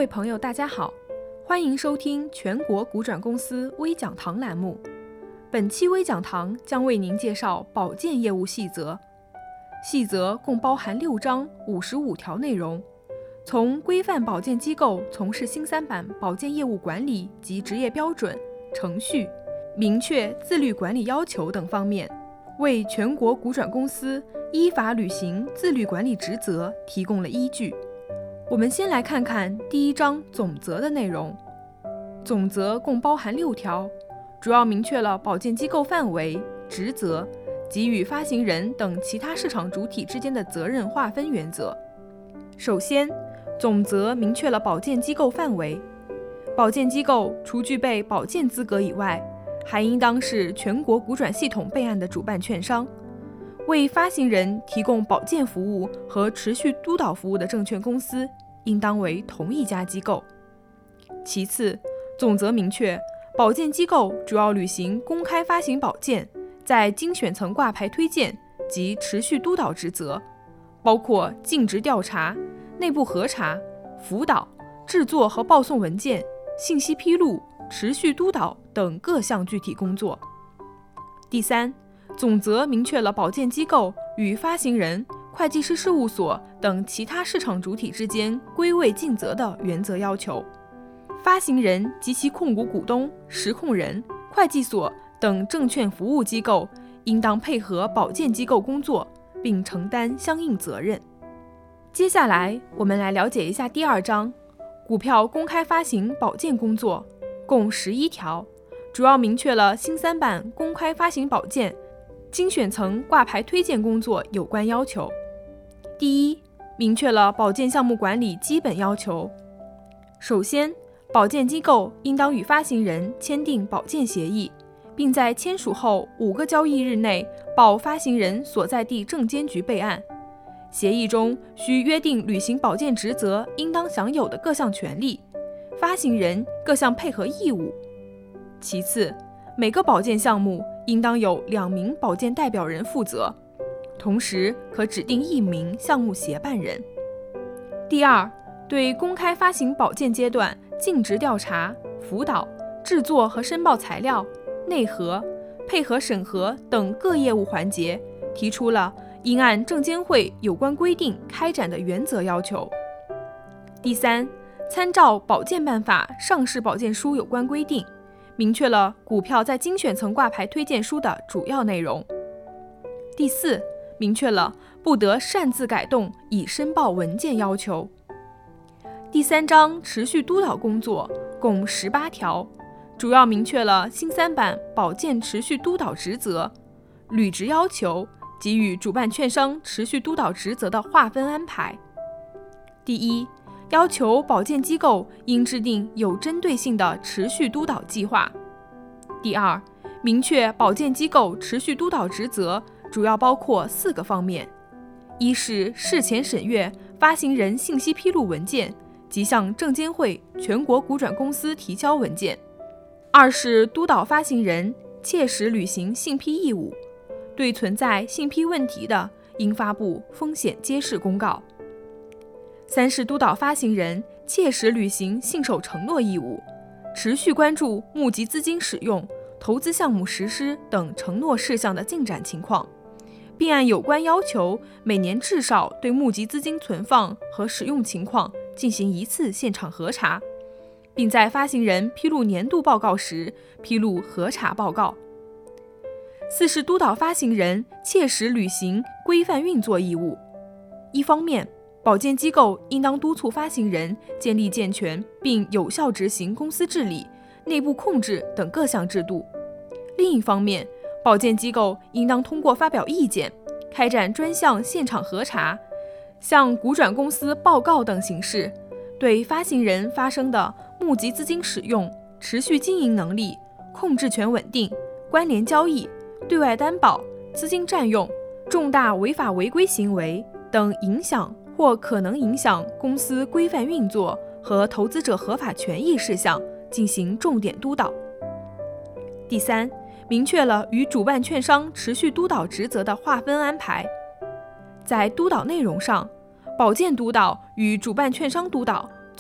位朋友大家好，欢迎收听全国股转公司微讲堂栏目。本期微讲堂将为您介绍保荐业务细则。细则共包含6章55条内容，从规范保荐机构从事新3版保荐业务管理及职业标准、程序、明确自律管理要求等方面，为全国股转公司依法履行自律管理职责提供了依据。我们先来看看第1章总则的内容。总则共包含6条，主要明确了保荐机构范围、职责及与发行人等其他市场主体之间的责任划分原则。首先，总则明确了保荐机构范围。保荐机构除具备保荐资格以外，还应当是全国股转系统备案的主办券商，为发行人提供保荐服务和持续督导服务的证券公司应当为同一家机构。其次，总则明确保荐机构主要履行公开发行保荐、在精选层挂牌推荐及持续督导职责，包括尽职调查、内部核查、辅导、制作和报送文件、信息披露、持续督导等各项具体工作。第三，总则明确了保荐机构与发行人、会计师事务所等其他市场主体之间归位尽责的原则要求。发行人及其控股股东、实控人、会计所等证券服务机构应当配合保荐机构工作，并承担相应责任。接下来，我们来了解一下第2章股票公开发行保荐工作，共11条，主要明确了新3版公开发行保荐、精选层挂牌推荐工作有关要求。第一，明确了保荐项目管理基本要求。首先，保荐机构应当与发行人签订保荐协议，并在签署后5个交易日内报发行人所在地证监局备案。协议中需约定履行保荐职责应当享有的各项权利，发行人各项配合义务。其次，每个保荐项目应当有2名保荐代表人负责，同时可指定1名项目协办人。第二，对公开发行保荐阶段尽职调查、辅导、制作和申报材料、内核、配合审核等各业务环节，提出了应按证监会有关规定开展的原则要求。第三，参照保荐办法上市保荐书有关规定，明确了股票在精选层挂牌推荐书的主要内容。第四，明确了不得擅自改动已申报文件要求。第3章持续督导工作共18条，主要明确了新3版保荐持续督导职责、履职要求及与主办券商持续督导职责的划分安排。第一，要求保荐机构应制定有针对性的持续督导计划。第二，明确保荐机构持续督导职责主要包括4个方面：一是事前审阅发行人信息披露文件及向证监会、全国股转公司提交文件；二是督导发行人切实履行信批义务，对存在信批问题的，应发布风险揭示公告；三是督导发行人切实履行信守承诺义务，持续关注募集资金使用、投资项目实施等承诺事项的进展情况，并按有关要求每年至少对募集资金存放和使用情况进行1次现场核查，并在发行人披露年度报告时披露核查报告。四是督导发行人切实履行规范运作义务。一方面，保荐机构应当督促发行人建立健全并有效执行公司治理、内部控制等各项制度；另一方面，保荐机构应当通过发表意见、开展专项现场核查、向股转公司报告等形式，对发行人发生的募集资金使用、持续经营能力、控制权稳定、关联交易、对外担保、资金占用、重大违法违规行为等影响或可能影响公司规范运作和投资者合法权益事项进行重点督导。第三，明确了与主办券商持续督导职责的划分安排。在督导内容上，保荐督导与主办券商督导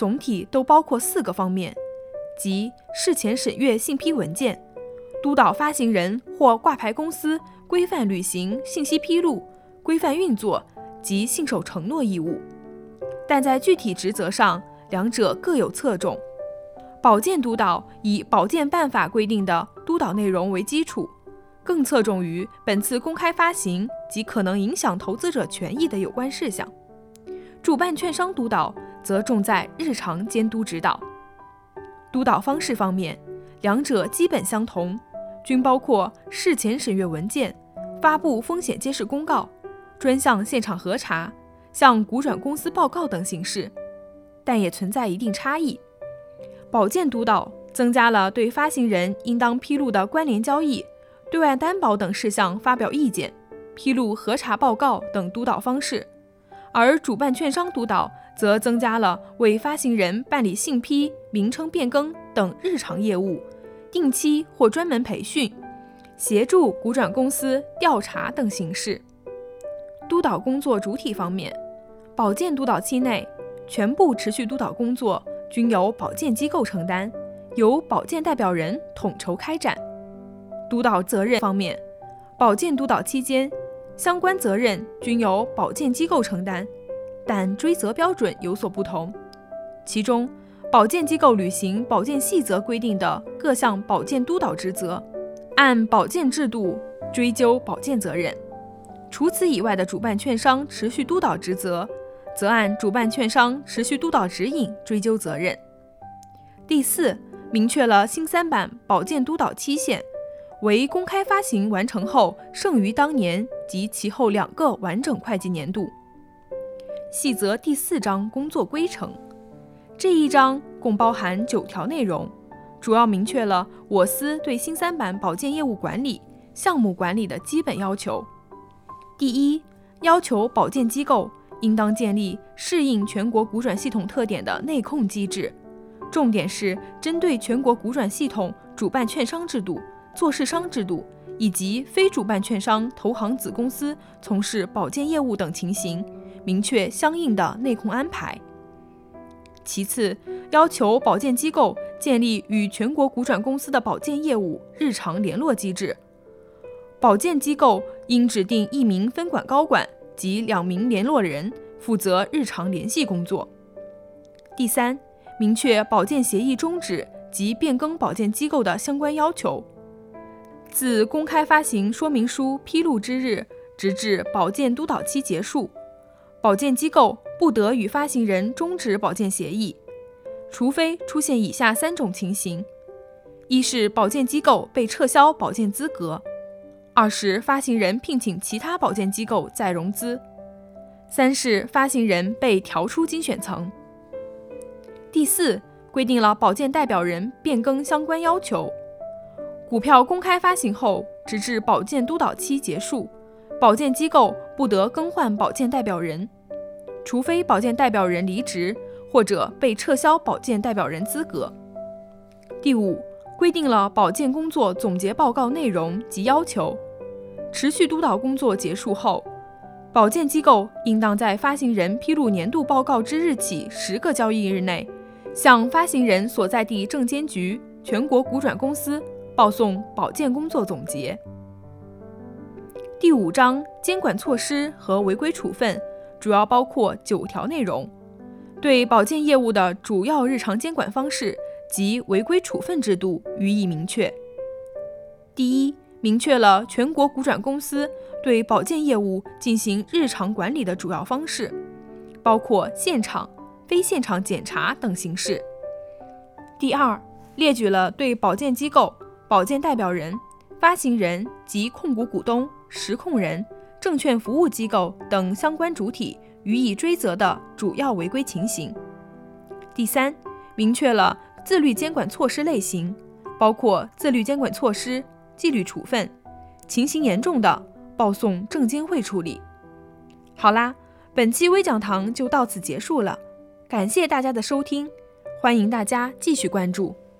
总体都包括4个方面，即事前审阅信批文件，督导发行人或挂牌公司规范履行信息披露、规范运作及信守承诺义务。但在具体职责上，两者各有侧重。保荐督导以保荐办法规定的督导内容为基础，更侧重于本次公开发行及可能影响投资者权益的有关事项。主办券商督导则重在日常监督指导。督导方式方面，两者基本相同，均包括事前审阅文件、发布风险揭示公告、专项现场核查、向股转公司报告等形式，但也存在一定差异。保荐督导增加了对发行人应当披露的关联交易、对外担保等事项发表意见、披露核查报告等督导方式，而主办券商督导则增加了为发行人办理信批、名称变更等日常业务、定期或专门培训、协助股转公司调查等形式。督导工作主体方面，保荐督导期内，全部持续督导工作均由保荐机构承担，由保荐代表人统筹开展。督导责任方面，保荐督导期间，相关责任均由保荐机构承担，但追责标准有所不同。其中，保荐机构履行保荐细则规定的各项保荐督导职责，按保荐制度追究保荐责任。除此以外的主办券商持续督导职责，则按主办券商持续督导指引追究责任。第4，明确了新3版保荐督导期限为公开发行完成后剩余当年及其后2个完整会计年度。细则第4章工作规程，这一章共包含9条内容，主要明确了我司对新3版保荐业务管理、项目管理的基本要求。第一，要求保荐机构应当建立适应全国股转系统特点的内控机制，重点是针对全国股转系统主办券商制度、做市商制度以及非主办券商投行子公司从事保荐业务等情形，明确相应的内控安排。其次，要求保荐机构建立与全国股转公司的保荐业务日常联络机制，保荐机构应指定1名分管高管及2名联络人负责日常联系工作。第3，明确保荐协议终止及变更保荐机构的相关要求，自公开发行说明书披露之日直至保荐督导期结束，保荐机构不得与发行人终止保荐协议，除非出现以下3种情形：一是保荐机构被撤销保荐资格；二是发行人聘请其他保荐机构再融资；三是发行人被调出精选层。第4，规定了保荐代表人变更相关要求。股票公开发行后，直至保荐督导期结束，保荐机构不得更换保荐代表人，除非保荐代表人离职或者被撤销保荐代表人资格。第5，规定了保荐工作总结报告内容及要求。持续督导工作结束后，保荐机构应当在发行人披露年度报告之日起10个交易日内，向发行人所在地证监局、全国股转公司报送保荐工作总结。第5章监管措施和违规处分主要包括9条内容，对保荐业务的主要日常监管方式及违规处分制度予以明确。第1，明确了全国股转公司对保荐业务进行日常管理的主要方式，包括现场、非现场检查等形式。第2，列举了对保荐机构、保荐代表人、发行人及控股股东、实控人、证券服务机构等相关主体予以追责的主要违规情形。第3，明确了自律监管措施类型，包括自律监管措施、纪律处分，情形严重的报送证监会处理。好啦，本期微讲堂就到此结束了，感谢大家的收听，欢迎大家继续关注。